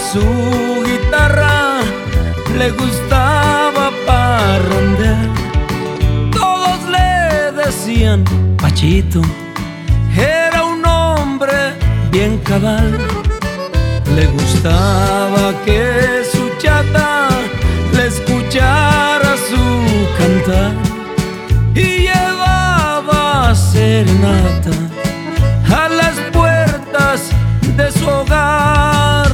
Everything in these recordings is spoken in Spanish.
su guitarra, le gustaba parrandear. Todos le decían Pachito, era un hombre bien cabal. Le gustaba que su chata le escuchara su cantar y llevaba serenata a las puertas de su hogar.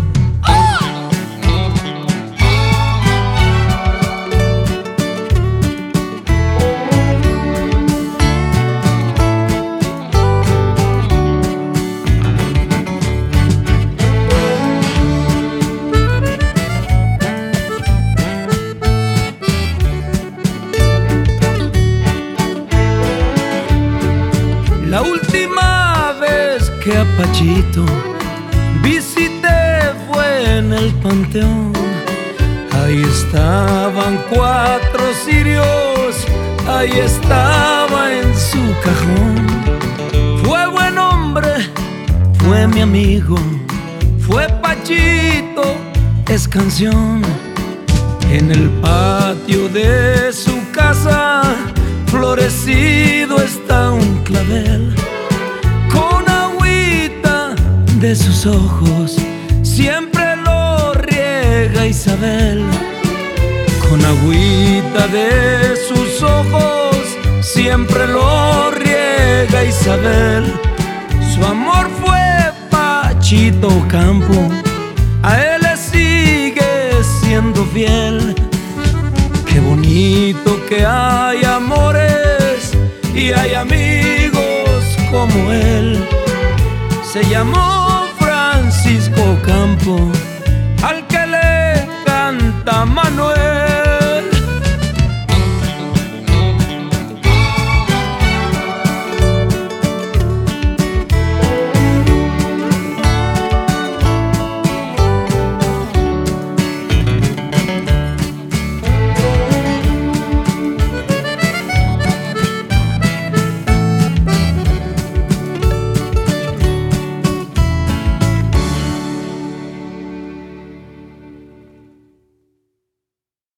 La última vez que a Pachito visité fue en el panteón. Ahí estaban 4 cirios, ahí estaba en su cajón. Fue buen hombre, fue mi amigo, fue Pachito, es canción. En el patio de su casa florecido está un clavel, con agüita de sus ojos siempre lo riega Isabel. Con agüita de sus ojos siempre lo riega Isabel. Su amor fue Pachito Campo, a él le sigue siendo fiel. Qué bonito que hay amores y hay amigos como él. Se llamó Francisco Campo.